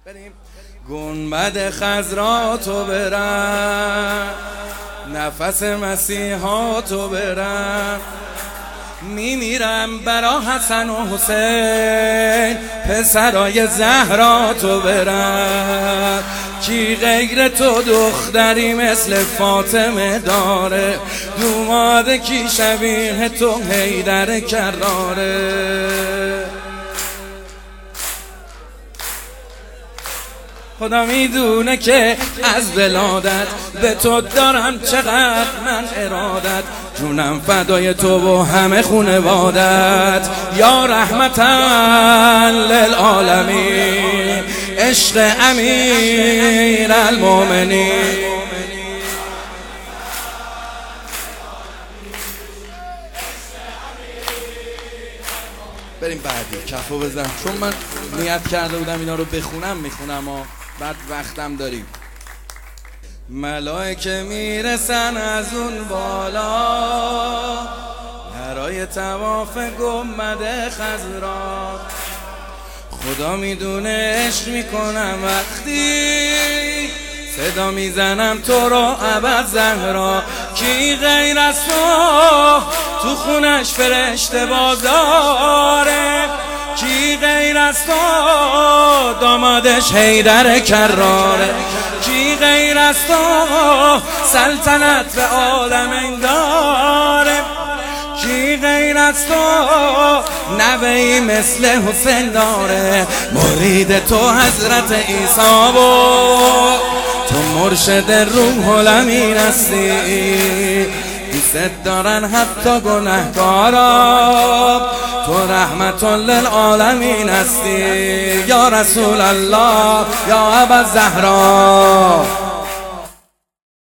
بریم. گنبد خضرا تو برم، نفس مسیحا تو برم، میمیرم برا حسن و حسین، پسرای زهرا تو برم. کی غیر تو دختری مثل فاطمه داره، دوماده کی شبیه تو حیدر کراره. خدا میدونه که از ولادت به تو دارم چقدر من ارادت، جونم فدای تو و همه خونوادت، یا رحمتا للعالمین، عشق امیر المومنین. بریم بعدی کفو بزن، چون من نیت کرده بودم اینا رو بخونم، میخونم و بعد وقتم داریم. ملائکه میرسن از اون بالا برای طواف گنبد خضرا، خدا میدونه عشق میکنم وقتی صدا میزنم تو رو ابد زهرا. کی غیر از تو خونش فرشته بازاره، کی غیر از تو دامادش حیدر کراره، کی غیر از تو سلطنت به عالم داره، کی غیر از تو نوهی مثل حسین داره. مرید تو حضرت عیسی بود، تو مرشد روح الامین هستی، دوست دارن حتی گنهکارا، تو رحمت للعالمین هستی، یا رسول الله یا ابا الزهرا.